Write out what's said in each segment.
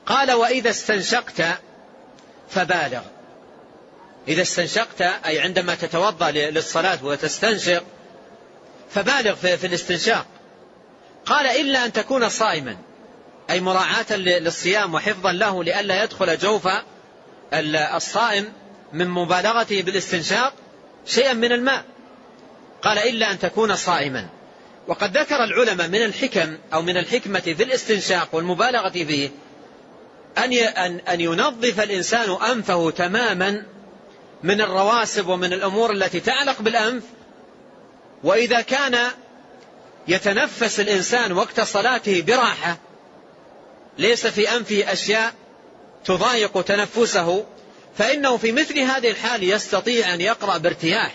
قال وإذا استنشقت فبالغ. إذا استنشقت أي عندما تتوضأ للصلاة وتستنشق فبالغ في الاستنشاق. قال إلا أن تكون صائما، أي مراعاة للصيام وحفظا له لئلا يدخل جوف الصائم من مبالغته بالاستنشاق شيئا من الماء. قال إلا أن تكون صائما. وقد ذكر العلماء من الحكم أو من الحكمة في الاستنشاق والمبالغة فيه أن ينظف الإنسان أنفه تماما من الرواسب ومن الأمور التي تعلق بالأنف. وإذا كان يتنفس الإنسان وقت صلاته براحة ليس في أنفه أشياء تضايق تنفسه، فإنه في مثل هذه الحال يستطيع أن يقرأ بارتياح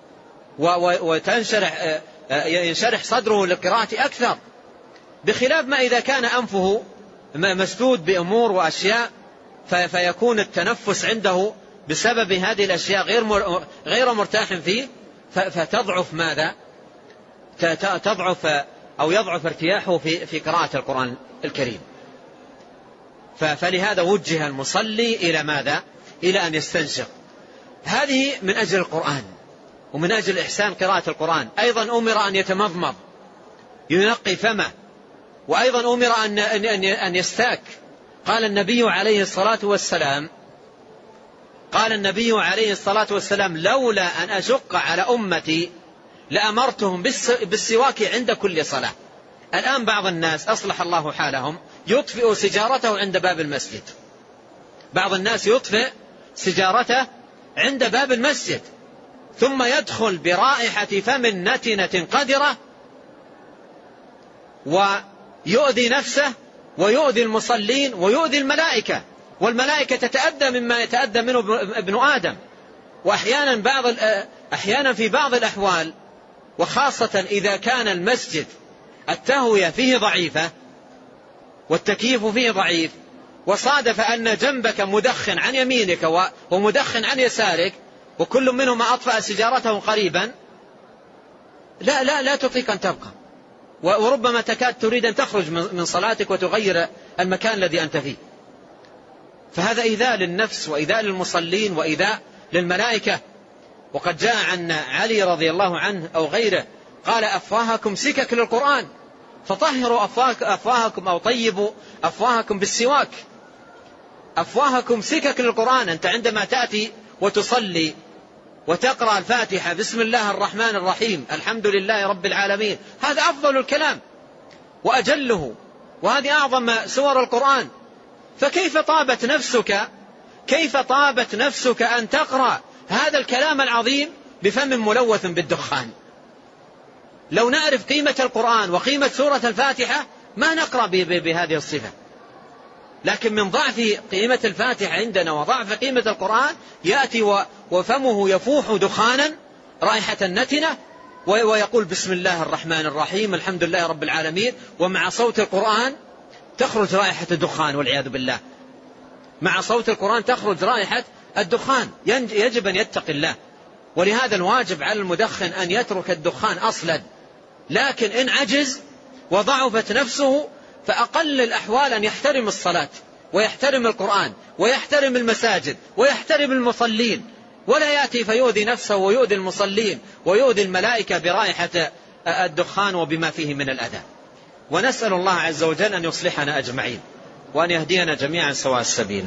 وينشرح صدره للقراءة أكثر، بخلاف ما إذا كان أنفه مسدود بأمور وأشياء فيكون التنفس عنده بسبب هذه الأشياء غير مرتاح فيه، فتضعف ماذا؟ تضعف أو يضعف ارتياحه في قراءة القرآن الكريم. فلهذا وجه المصلي إلى ماذا؟ إلى أن يستنشق. هذه من أجل القرآن ومن أجل إحسان قراءة القرآن. أيضا أمر أن يتمضمض ينقي فمه، وأيضا أمر أن يستاك. قال النبي عليه الصلاة والسلام لولا أن أشق على أمتي لأمرتهم بالسواك عند كل صلاة. الآن بعض الناس أصلح الله حالهم يطفئ سجارته عند باب المسجد. بعض الناس يطفئ سجارته عند باب المسجد ثم يدخل برائحة فم نتنة قذرة ويؤذي نفسه ويؤذي المصلين ويؤذي الملائكة، والملائكة تتأذى مما يتأذى منه ابن آدم. وأحيانا في بعض الأحوال، وخاصة إذا كان المسجد التهوية فيه ضعيفة والتكييف فيه ضعيف، وصادف أن جنبك مدخن عن يمينك ومدخن عن يسارك وكل منهما أطفأ سجارته قريبا، لا تطيق أن تبقى، وربما تكاد تريد أن تخرج من صلاتك وتغير المكان الذي أنت فيه. فهذا إيذاء للنفس وإيذاء للمصلين وإيذاء للملائكة. وقد جاء عن علي رضي الله عنه أو غيره قال أفواهكم سكك للقرآن فطهروا أفواهكم أو طيبوا أفواهكم بالسواك. أفواهكم سكك للقرآن. أنت عندما تأتي وتصلي وتقرأ الفاتحة بسم الله الرحمن الرحيم الحمد لله رب العالمين، هذا أفضل الكلام وأجله، وهذه أعظم سور القرآن. فكيف طابت نفسك أن تقرأ هذا الكلام العظيم بفم ملوث بالدخان؟ لو نعرف قيمة القرآن وقيمة سورة الفاتحة ما نقرأ بهذه الصفة، لكن من ضعف قيمة الفاتحة عندنا وضعف قيمة القرآن يأتي وفمه يفوح دخانا رائحة نتنة ويقول بسم الله الرحمن الرحيم الحمد لله رب العالمين، ومع صوت القرآن تخرج رائحة الدخان والعياذ بالله. مع صوت القرآن تخرج رائحة الدخان. يجب أن يتقي الله. ولهذا الواجب على المدخن أن يترك الدخان أصلا، لكن إن عجز وضعفت نفسه فأقل الأحوال أن يحترم الصلاة ويحترم القرآن ويحترم المساجد ويحترم المصلين، ولا يأتي فيؤذي نفسه ويؤذي المصلين ويؤذي الملائكة برائحة الدخان وبما فيه من الأذى. ونسأل الله عز وجل أن يصلحنا أجمعين وأن يهدينا جميعا سواء السبيل.